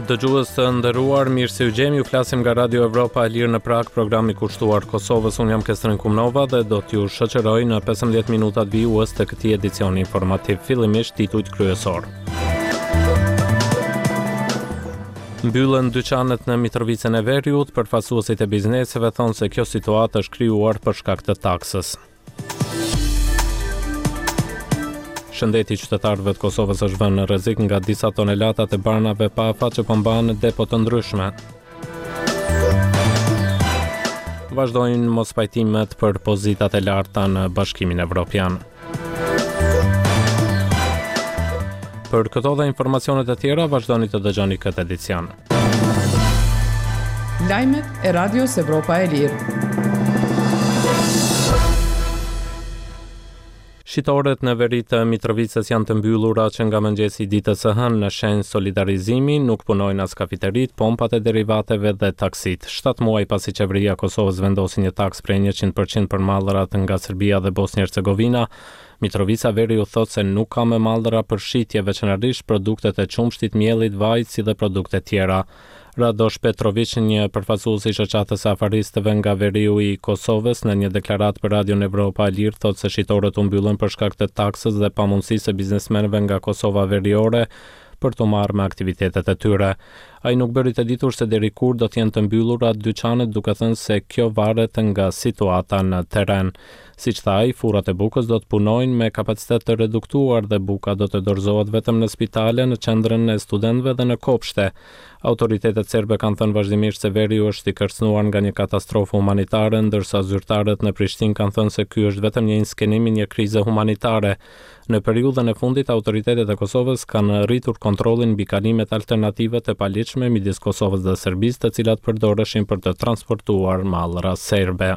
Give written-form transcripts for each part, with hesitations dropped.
Dëgjues të nderuar, mirë se u gjemi, ju flasim nga Radio Evropa e Lirë në Prag, programi kushtuar Kosovës. Unë jam Kestrin Kumnova dhe do t'ju shoqëroj në 15 minutat vijues të këtij edicioni informativ. Fillimisht titujt kryesor. Mbyllen dyqanet në Mitrovicën e Veriut, përfaqësuesit e bizneseve thonë se kjo situatë është krijuar për shkak të taksës. Shëndeti i qytetarëve të Kosovës është vënë në rrezik nga disa tonelatat e barnave pa afat që po mbahen në depo të ndryshme. Vazhdojnë mospajtimet për pozitat e larta në Bashkimin Evropian. Për këto dhe informacionet e tjera, vazhdoni të dëgjoni këtë edicion. Lajmet e Radios Evropa e Lirë. Shitoret në veri të Mitrovicës janë të mbyllura që nga mëngjesi i ditës së hënë në shenjë solidarizimi, nuk punojnë as kafiterit, pompat e derivateve dhe taksit. 7 muaj pasi qeveria e Kosovës vendosi një taks prej 100% për mallrat nga Serbia dhe Bosnjë-Hercegovina, Mitrovica Veriu thotë se nuk ka më mallra për shitje, veçanërisht produktet e qumshtit, miellit, vajit si dhe produkte tjera. Radosh Petrović, një përfaqësues i shoqatës së afaristëve nga Veriu i Kosovës, në një deklaratë për Radion Evropa e Lirë thotë se shitorët u mbyllën për shkak të taksës dhe pamundësisë së biznesmenëve nga Kosova veriore për të marrë me aktivitetet e tyre. Ai nuk bëri të ditur se deri kur do të jenë të mbyllura dyqanet, duke thënë se kjo varet nga situata në terren. Siç tha ai, furrat e bukës do të punojnë me kapacitet të reduktuar dhe buka do të dorëzohet vetëm në spitale, në qendrën e studentëve dhe në kopshte. Autoritetet serbe kanë thënë vazhdimisht se Veriu është i kërcënuar nga një katastrofë humanitare, ndërsa zyrtarët në Prishtinë kanë thënë se ky është vetëm një skenim i një krize humanitare. Në periudhën e fundit, autoritetet e Kosovës kanë rritur kontrollin mbi kalimet alternative të paligjshme midis Kosovës dhe Serbisë, të cilat përdoreshin për të transportuar mallra serbe.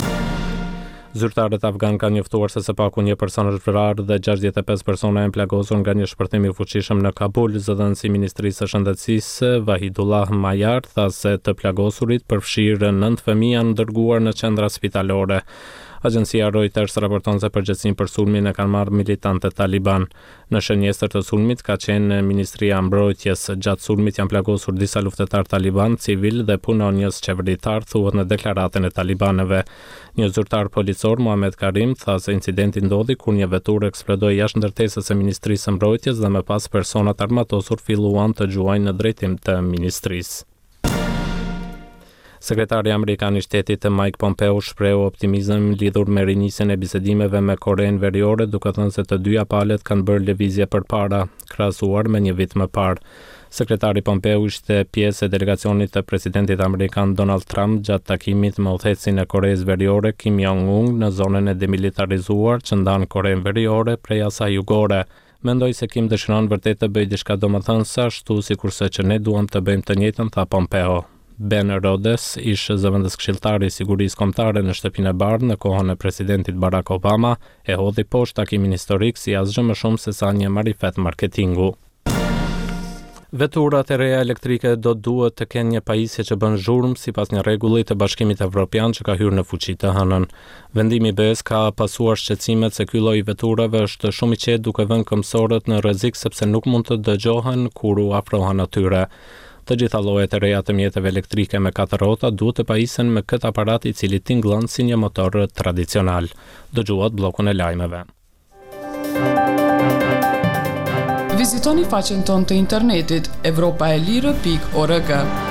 Zyrtarët afgan kanë njoftuar se së paku një person është vrarë dhe 65 persona janë plagosur nga një shpërthim i fuqishëm në Kabul. Zëdhënësi i Ministrisë së Shëndetësisë, Vahidullah Majar, tha se të plagosurit përfshirë 9 fëmijë janë dërguar në qendra spitalore. Agjencia Reuters raporton se përgjegjësinë për sulmin e kanë marrë militantët Taliban. Në shënjestër të sulmit ka qenë Ministria e Mbrojtjes. Gjatë sulmit janë plagosur disa luftëtar Taliban, civil dhe punonjës qeveritar, thuhet në deklaratën e talibanëve. Një zyrtar policor, Muhamet Karim, tha se incidenti ndodhi kur një veturë eksplodoi jashtë ndërtesës së Ministrisë së Mbrojtjes dhe më pas personat armatosur filluan të gjuajnë në drejtim të ministrisë. Sekretari amerikan i shtetit Mike Pompeo shprehu optimizëm lidhur me rinisjen e bisedimeve me Korenë Veriore, duke thënë se të dyja palët kanë bërë lëvizje përpara, krahasuar me një vit më parë. Sekretari Pompeo ishte pjesë e delegacionit të presidentit amerikan Donald Trump gjatë takimit me udhëheqësin e Koreas Veriore Kim Jong-un në zonën e demilitarizuar që ndan Korenë Veriore prej asaj jugore. Mendoj se Kim dëshiron vërtet të bëjë diçka domethënëse ashtu sikurse që ne duam të bëjmë të njëjtën, tha Pompeo. Ben Rhodes, ish zëvendës këshilltari i sigurisë kombëtare në Shtëpinë e Bardhë në kohën e presidentit Barack Obama, e hodhi poshtë takimin historik si asgjë më shumë se sa një marifet marketingu. Veturat e reja elektrike do duhet të kenë një pajisje që bën zhurmë sipas një rregulli të Bashkimit Evropian që ka hyrë në fuqi të hënën. Vendimi i BE-s ka pasuar shqetësimet se ky lloj veturave është shumë i qetë, duke vënë këmbësorët në rrezik sepse nuk mund të dëgjohen kur u afrohen atyre. Të gjitha llojet e reja të mjeteve elektrike me 4 rrota duhet të pajisen me këtë aparat i cili tingëllon si një motor tradicional. Dëgjuat bllokun e lajmeve. Vizitoni faqen tonë të internetit europaelire.org.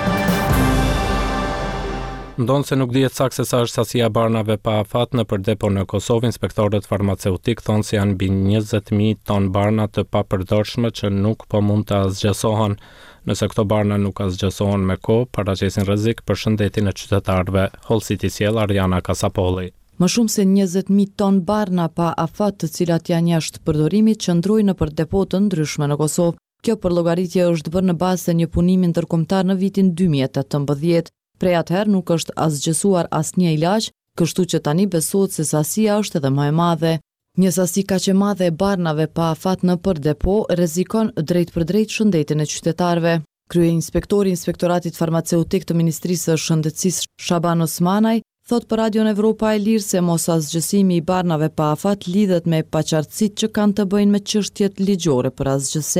Ndonë se nuk dihet saktë se sa është sasia barnave pa afat në depo në Kosovë, inspektorët farmaceutik thonë se janë mbi 20.000 ton barna të papërdorshme që nuk po mund të asgjësohen. Nëse këto barna nuk asgjësohen me kohë, paraqesin rrezik për shëndetin e qytetarëve. Hall City sjell Ariana Kasapolli. Më shumë se 20.000 ton barna pa afat, të cilat janë jashtë përdorimit, qëndrojnë nëpër depo të ndryshme në Kosovë. Kjo përllogaritje është bërë në bazë të një punimi ndërkombëtar në vitin 2018. Prej atëherë nuk është asgjësuar asnjë ilaq, kështu që tani besohet se sasia është edhe më e madhe. Një sasi kaq e madhe e barnave pa afat nëpër depo rrezikon drejt për drejt shëndetin e qytetarëve. Kryeinspektori i Inspektoratit Farmaceutik të Ministrisë së Shëndetësisë Shaban Osmanaj thot për Radion Evropa e Lirë se mos asgjësimi i barnave pa afat lidhet me paqartësitë që kanë të bëjnë me çështjet ligjore për asgjësim.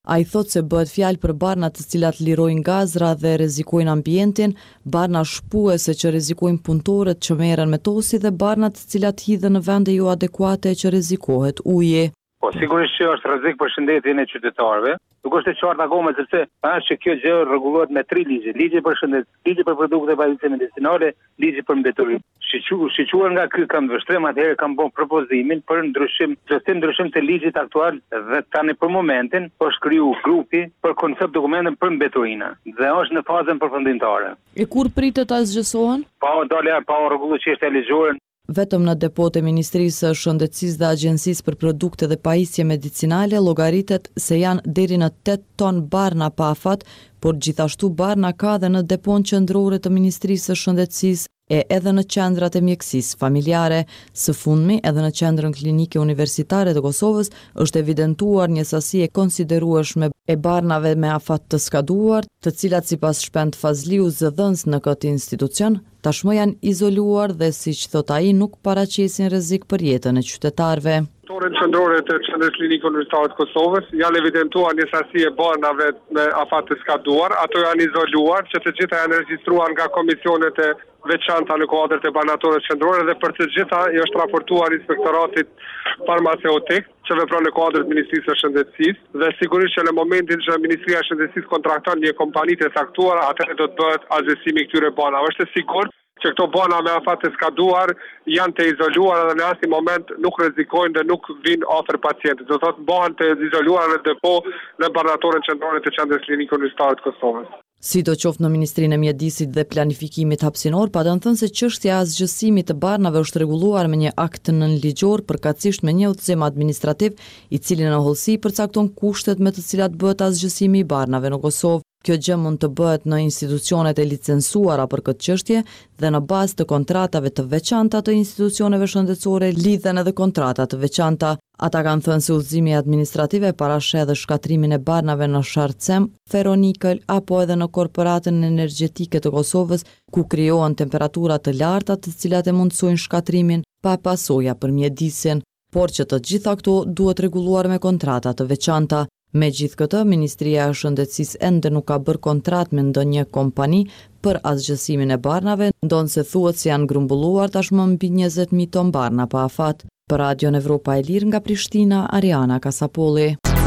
A i thot se bëhet fjalë për barna të cilat lirojnë gazra dhe rrezikojnë ambientin, barna shpuese që rrezikojnë punëtorët që merren me tosi dhe barna të cilat hidhen në vende jo adekuate që rrezikohet uji. Po sigurisht që është rrezik për shëndetin e qytetarëve. Nuk është e qartë akoma sepse është që kjo gjë rregullohet me 3 ligje. Ligji për shëndet, ligji për produkte pajisje medicinale, ligji për mbretëri. Shiquar nga ky kam vështrim, atëherë kam bën propozimin për ndryshim të ligjit aktual dhe tani për momentin është kriju grupi për koncept dokumentin për mbretërinë dhe është në fazën përfundimtare. E kur pritet ta zgjesohen? Pa rregulluar çështja ligjore. Vetëm në depot e Ministrisë së Shëndetësisë dhe Agjencisë për Produkte dhe Pajisje Medicinale llogaritet se janë deri në 8 ton barna pa afat, por gjithashtu barna ka dhe në depon qendrore të Ministrisë së Shëndetësisë e edhe në qendrat e mjekësisë familjare. Së fundmi, edhe në qendrën klinike universitare të Kosovës është evidentuar një sasi e konsiderueshme e barnave me afat të skaduar, të cilat sipas Shpend Fazliu, zëdhënës në këtë institucion, tashmë janë izoluar dhe siç thot ai nuk paraqesin rrezik për jetën e qytetarëve. Laboratorët qendrore të Qendrës Klinike Universitare të Kosovës janë evidentuar një sasi e barnave me afat të skaduar, ato janë izoluar, që të gjitha janë regjistruar nga komisionet e veçanta në kuadër të banatorëve qendrore dhe për të gjitha i është raportuar inspektoratit farmaceutik që vepron në kuadër të Ministrisë së Shëndetësisë dhe sigurisht që në momentin që Ministria e Shëndetësisë kontrakton një kompani të caktuar, atëherë do të bëhet azhësimi këtyre banave. Është e sigurt që këto bana me afat të skaduar janë të izoluar dhe në asnjë moment nuk rrezikojnë dhe nuk vinë afër pacientit. Do thotë bëhen të izoluar në depo në banatorën qendrore të Qendrës Klinike Universitare të Kosovës. Sidoqoftë në Ministrinë e Mjedisit dhe Planifikimit Hapësinor, patën thënë se çështja e azgjësimit të barnave është rregulluar me një akt nënligjor, përkatësisht me një udhëzim administrativ, i cili në hollësi përcakton kushtet me të cilat bëhet azgjësimi i barnave në Kosovë. Kjo gjë mund të bëhet në institucionet e licencuara për këtë çështje dhe në bazë të kontratave të veçanta të institucioneve shëndetësore lidhen edhe kontrata të veçanta. Ata kanë thënë se udhëzimi administrativ parasheh edhe shkatrimin e barnave në Sharcem, Ferronikël apo edhe në Korporatën Energjetike të Kosovës, ku krijohen temperatura të larta të cilat e mundsojnë shkatrimin pa pasoja për mjedisin, por që të gjitha këto duhet rregulluar me kontrata të veçanta. Megjithatë, Ministria e Shëndetësisë ende nuk ka bërë kontratë me ndonjë kompani për azgjësimin e barnave, ndonse thuhet se janë grumbulluar tashmë mbi 20.000 ton barna pa afat. Për Radion Evropa e Lirë nga Prishtina, Ariana Kasapolli.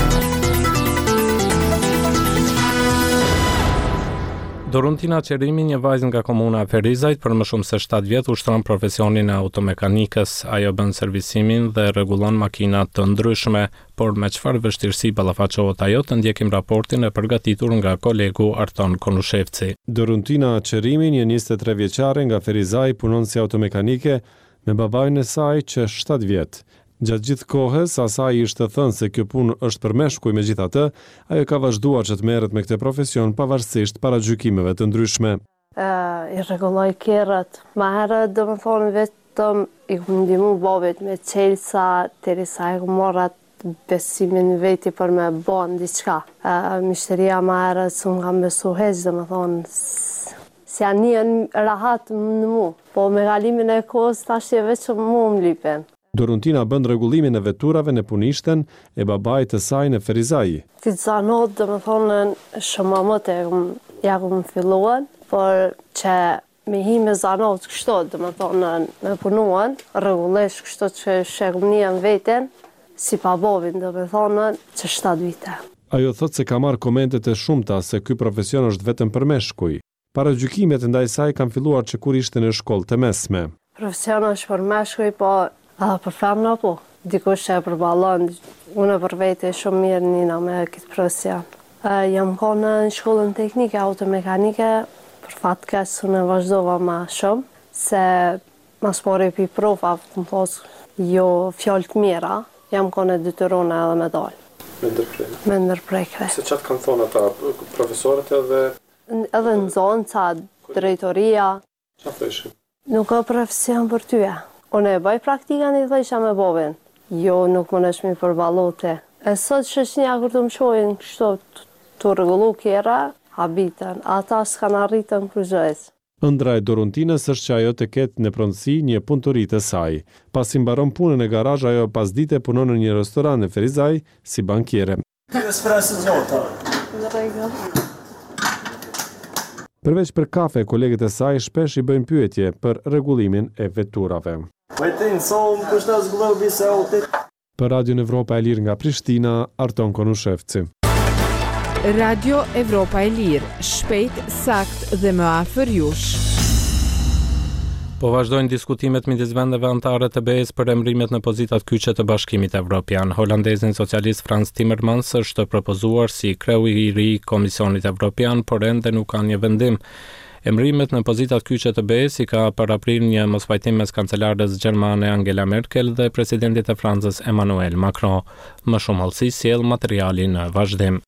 Doruntina Qerimi, një vajzë nga komuna e Ferizajt, për më shumë se 7 vjet ushtron profesionin e automekanikës. Ajo bën servisimin dhe rregullon makina të ndryshme, por me çfarë vështirësi ballafaqohet ajo, të ndjekim raportin e përgatitur nga kolegu Arton Konushevci. Doruntina Qerimi, një 23 vjeçare nga Ferizaj, punon si automekanike me babain e saj që 7 vjet. Gjatë gjithë kohës, asaj ishte thënë se kjo punë është për meshkuj, megjithatë, ajo ka vazhduar që të merret me këtë profesion pavarësisht paragjykimeve të ndryshme. I rregulloj kerrat. Më herët domethënë vetëm i kam ndihmuar babait me çelësa derisa ai morra besimin në veti për me bën diçka. Mishteria më herët s'u kam besu hiç, domethënë si janë rahat në mu, po me kalimin e kohës tash vetëm mu më lypen. Doruntina bën rregullimin e veturave në punishten e babait të saj në Ferizaj. Ti zanot, domethënë shumë më të ja kum filluar, por që me hi me zanot kështu, domethënë me punuan, rregullisht kështu që shekum njën veten, si pa bovin, domethënë që 7 vite. Ajo thot se ka marrë komente të shumta se ky profesion është vetëm për meshkuj. Paragjykimet ndaj saj kanë filluar që kur ishte në shkollë të mesme. Profesioni është për meshkuj, po për femna po, dikush e përballon, unë për vete shumë mirë nina me këtë profesion. Jam konë në shkollën teknike, automekanike, për fatë kësë unë vazhdova ma shumë, se mas pore pi profa, të më posë jo fjallë të mira, jam konë e detyrona edhe me dalë. Me ndërprekre? Me ndërprekre. Se qatë kanë thonë ata profesorët edhe? Edhe në zonë, ca drejtoria. Qa thëshin? Nuk ka profesion për tyja. Unë e bëj praktikën i thësha me bovin. Jo, nuk më nëshmi përbalote. E sot shëshnja kur të më shojnë kështu të rregullu kjera, habitën. Ata s'kan arritën kryzhës. Ëndra e Doruntinës është që ajo të ketë në pronësi një punëtori të saj. Pasi mbaron punën e garazh, ajo pas dite punon në një restoran në Ferizaj si bankiere. Espresso zota. Në rregull. Përveç për kafe, kolegët e saj shpesh i bëjnë pyetje për rregullimin e veturave. Për Radio Evropa e Lirë nga Prishtina, Arton Konushevci. Radio Evropa e Lirë, shpejt, sakt dhe më afër jush. Po vazhdojnë diskutimet midis vendeve anëtare të BE-s për emrimet në pozitat kyçe të Bashkimit Evropian. Holandezin socialist Frans Timmermans është propozuar si kreu i ri i Komisionit Evropian, por ende nuk ka një vendim. Emrimet në pozitat kyçe të BE-s i ka paraprirë një mospajtim mes kancelarës gjermane Angela Merkel dhe presidentit të Francës Emmanuel Macron. Më shumë hollësi sjell materiali në vazhdim.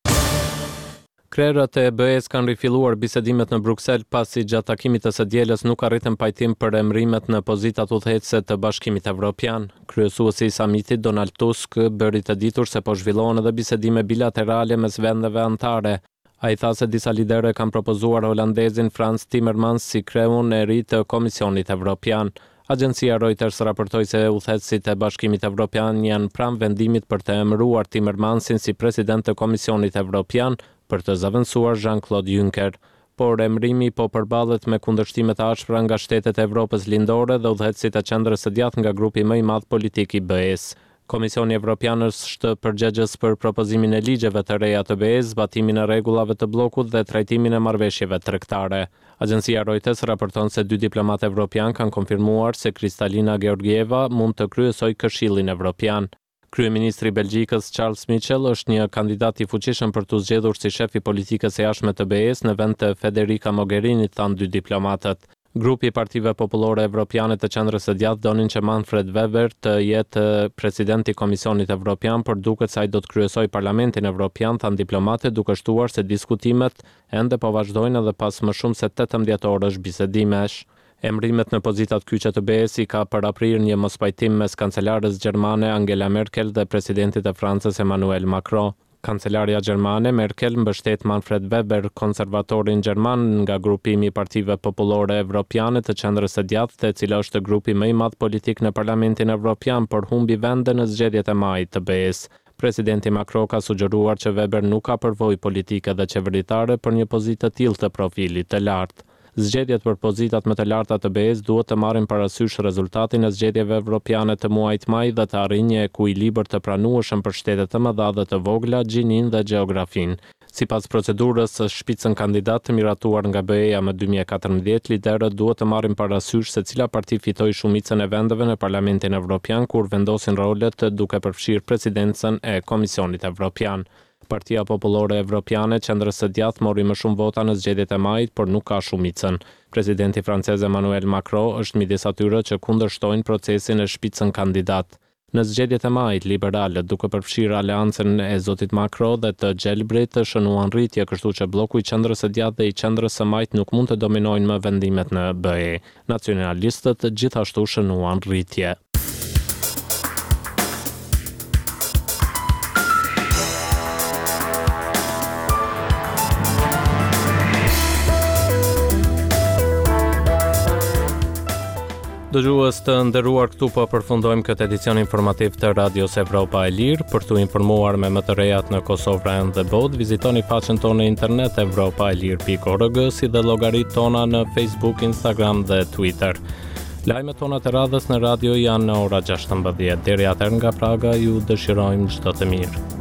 Krerët e BE-s kanë rifilluar bisedimet në Bruksel pasi gjatë takimit të së dielës nuk arritën pajtim për emrimet në pozitat udhëheqëse të Bashkimit Evropian. Kryesuesi i samitit Donald Tusk bëri të ditur se po zhvillohen edhe bisedime bilaterale mes vendeve anëtare. Ai tha se disa liderë kanë propozuar holandezin Frans Timmermans si kreun e ri të Komisionit Evropian. Agjencia Reuters raportoi se udhëheqësit e Bashkimit Evropian janë pranë vendimit për të emëruar Timmermansin si president të Komisionit Evropian për të zavendësuar Jean-Claude Juncker, por emrimi po përballet me kundërshtimet të ashpra nga shtetet e Evropës lindore dhe udhëheqësit e qendrës së djathtë nga grupi më i madh politik i BE-s. Komisioni Evropian është përgjegjës për propozimin e ligjeve të reja të BE-s, zbatimin e rregullave të bllokut dhe trajtimin e marrëveshjeve tregtare. Agjencia Reuters raporton se 2 diplomatë evropian kanë konfirmuar se Kristalina Georgieva mund të kryesojë Këshillin Evropian. Kryeministri i Belgjikës Charles Michel është një kandidat i fuqishëm për të zgjedhur si shef i politikës së jashtme të BE-s në vend të Federica Mogherini, thanë 2 diplomatët. Grupi i Partive Popullore Evropiane të Qendrës së Djathtë donin që Manfred Weber të jetë presidenti i Komisionit Evropian, por duket se ai do të kryesojë Parlamentin Evropian, thanë diplomatët, duke shtuar se diskutimet ende po vazhdojnë edhe pas më shumë se 18 orësh bisedimesh. Emrimet në pozitat kyçe të BE-s i ka paraprirë një mospajtim mes kancelarës gjermane Angela Merkel dhe presidentit të Francës Emmanuel Macron. Kancelaria gjermane Merkel mbështet Manfred Weber, konservatorin gjerman nga grupimi i Partive Popullore Evropiane të Qendrës së Djathtë, e cila është grupi më i madh politik në Parlamentin Evropian, por humbi vende në zgjedhjet e majit të BE-s. Presidenti Macron ka sugjeruar që Weber nuk ka përvojë politike dhe qeveritare për një pozitë të tillë të profilit të lartë. Zgjedhjet për pozitat më të larta të BE-s duhet të marrin parasysh rezultatin e zgjedhjeve evropiane të muajit maj dhe të arrijë një ekuilibër të pranueshëm për shtetet të mëdha dhe të vogla, gjinin dhe gjeografin. Sipas procedurës së Spitzenkandidat të miratuar nga BE-ja më 2014, liderët duhet të marrin parasysh se cila parti fitoi shumicën e vendeve në Parlamentin Evropian kur vendosin rolet duke përfshirë presidencën e Komisionit Evropian. Partia Popullore Evropiane, Qendrës së Djathtë, mori më shumë vota në zgjedhjet e majit, por nuk ka shumicën. Presidenti francez Emmanuel Macron është midis atyre që kundërshtojnë procesin e Spitzenkandidat. Në zgjedhjet e majit, liberalët, duke përfshirë aleancën e zotit Macron dhe të Gjelbrit, shënuan rritje, kështu që bloku i Qendrës së Djathtë dhe i Qendrës së Majit nuk mund të dominojnë më vendimet në BE. Nacionalistët gjithashtu shënuan rritje. Dëgjues të nderuar, këtu po përfundojmë këtë edicion informativ të Radios Evropa e Lirë. Për t'u informuar me më të rejat në Kosovë, Vran dhe botë, vizitoni faqen tonë në internet evropaelir.org, si dhe llogaritë tona në Facebook, Instagram dhe Twitter. Lajmet tona të radhës në radio janë në ora 16. Deri atëherë nga Praga ju dëshirojmë çdo të mirë.